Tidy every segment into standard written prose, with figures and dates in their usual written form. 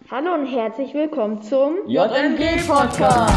Hallo und herzlich willkommen zum JNG-Podcast.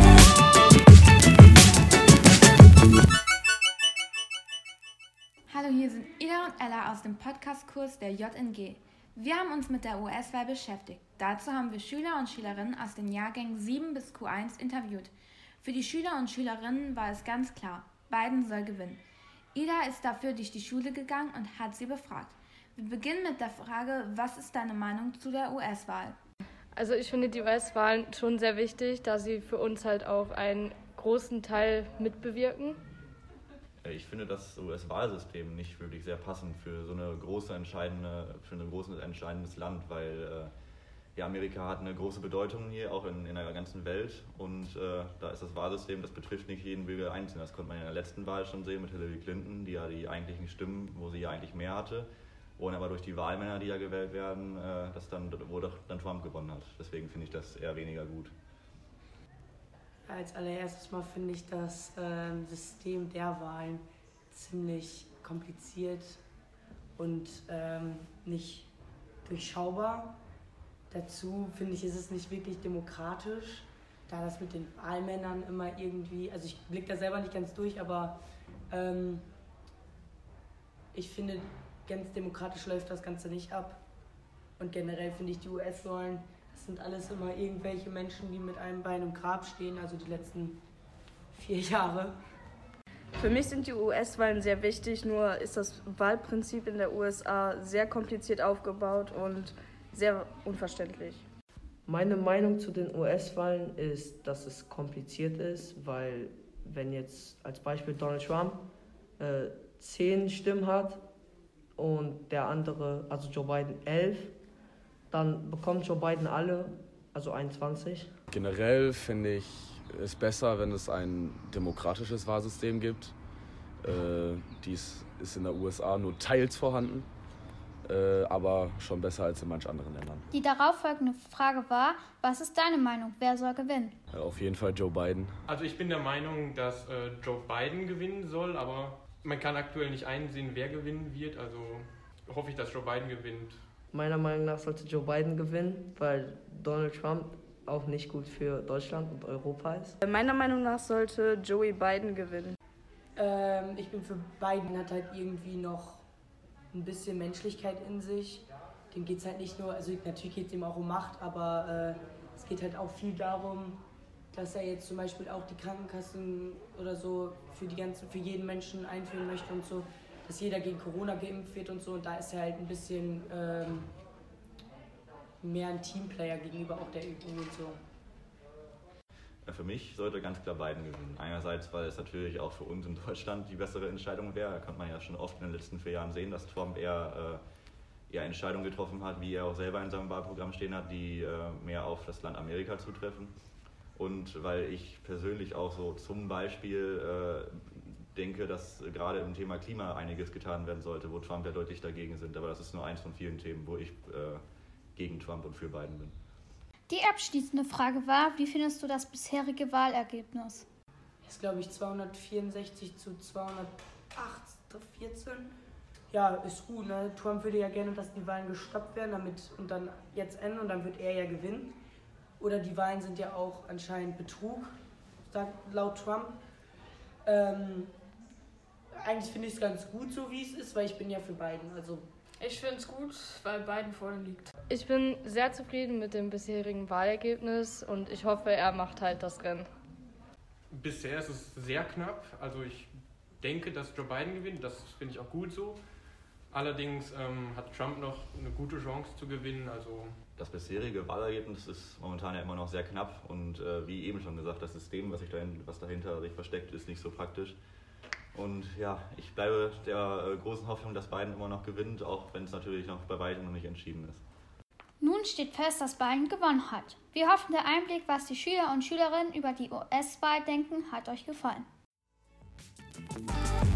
Hallo, hier sind Ida und Ella aus dem Podcastkurs der JNG. Wir haben uns mit der US-Wahl beschäftigt. Dazu haben wir Schüler und Schülerinnen aus den Jahrgängen 7 bis Q1 interviewt. Für die Schüler und Schülerinnen war es ganz klar, Biden soll gewinnen. Ida ist dafür durch die Schule gegangen und hat sie befragt. Wir beginnen mit der Frage, was ist deine Meinung zu der US-Wahl? Also ich finde die US-Wahlen schon sehr wichtig, da sie für uns halt auch einen großen Teil mitbewirken. Ich finde das US-Wahlsystem nicht wirklich sehr passend für so ein großes entscheidendes Land, weil Amerika hat eine große Bedeutung hier, auch in der ganzen Welt, und da ist das Wahlsystem, das betrifft nicht jeden Bürger einzeln. Das konnte man in der letzten Wahl schon sehen mit Hillary Clinton, die ja die eigentlichen Stimmen, wo sie ja eigentlich mehr hatte, und aber durch die Wahlmänner, die ja gewählt werden, wo doch dann Trump gewonnen hat. Deswegen finde ich das eher weniger gut. Als allererstes mal finde ich das System der Wahlen ziemlich kompliziert und nicht durchschaubar. Dazu finde ich, ist es nicht wirklich demokratisch, da das mit den Wahlmännern immer irgendwie, also ich blicke da selber nicht ganz durch, aber ich finde, ganz demokratisch läuft das Ganze nicht ab. Und generell finde ich die US-Wahlen, das sind alles immer irgendwelche Menschen, die mit einem Bein im Grab stehen, also die letzten 4 Jahre. Für mich sind die US-Wahlen sehr wichtig, nur ist das Wahlprinzip in der USA sehr kompliziert aufgebaut und sehr unverständlich. Meine Meinung zu den US-Wahlen ist, dass es kompliziert ist, weil wenn jetzt als Beispiel Donald Trump 10 Stimmen hat und der andere, also Joe Biden, 11, dann bekommt Joe Biden alle, also 21. Generell finde ich es besser, wenn es ein demokratisches Wahlsystem gibt. Dies ist in der USA nur teils vorhanden, aber schon besser als in manch anderen Ländern. Die darauffolgende Frage war, was ist deine Meinung? Wer soll gewinnen? Auf jeden Fall Joe Biden. Also ich bin der Meinung, dass Joe Biden gewinnen soll, aber man kann aktuell nicht einsehen, wer gewinnen wird. Also hoffe ich, dass Joe Biden gewinnt. Meiner Meinung nach sollte Joe Biden gewinnen, weil Donald Trump auch nicht gut für Deutschland und Europa ist. Meiner Meinung nach sollte Joe Biden gewinnen. Ich bin für Biden, hat halt irgendwie noch ein bisschen Menschlichkeit in sich. Dem geht es halt nicht nur, also natürlich geht es ihm auch um Macht, aber es geht halt auch viel darum, dass er jetzt zum Beispiel auch die Krankenkassen oder so für jeden Menschen einführen möchte und so, dass jeder gegen Corona geimpft wird und so, und da ist er halt ein bisschen mehr ein Teamplayer gegenüber auch der EU und so. Für mich sollte ganz klar Biden gewinnen. Einerseits, weil es natürlich auch für uns in Deutschland die bessere Entscheidung wäre. Da konnte man ja schon oft in den letzten 4 Jahren sehen, dass Trump eher Entscheidungen getroffen hat, wie er auch selber in seinem Wahlprogramm stehen hat, die mehr auf das Land Amerika zutreffen. Und weil ich persönlich auch so zum Beispiel denke, dass gerade im Thema Klima einiges getan werden sollte, wo Trump ja deutlich dagegen sind. Aber das ist nur eins von vielen Themen, wo ich gegen Trump und für Biden bin. Die abschließende Frage war, wie findest du das bisherige Wahlergebnis? Das ist, glaube ich, 264 zu 214. Ja, ist gut, ne? Trump würde ja gerne, dass die Wahlen gestoppt werden und dann jetzt enden und dann wird er ja gewinnen. Oder die Wahlen sind ja auch anscheinend Betrug, sagt laut Trump. Eigentlich finde ich es ganz gut, so wie es ist, weil ich bin ja für Biden. Also ich finde es gut, weil Biden vorne liegt. Ich bin sehr zufrieden mit dem bisherigen Wahlergebnis und ich hoffe, er macht halt das Rennen. Bisher ist es sehr knapp, also ich denke, dass Joe Biden gewinnt, das finde ich auch gut so. Allerdings hat Trump noch eine gute Chance zu gewinnen. Also das bisherige Wahlergebnis ist momentan ja immer noch sehr knapp und wie eben schon gesagt, das System, was dahinter sich versteckt, ist nicht so praktisch. Und ja, ich bleibe der großen Hoffnung, dass Biden immer noch gewinnt, auch wenn es natürlich noch bei weitem noch nicht entschieden ist. Nun steht fest, dass Biden gewonnen hat. Wir hoffen, der Einblick, was die Schüler und Schülerinnen über die US-Wahl denken, hat euch gefallen.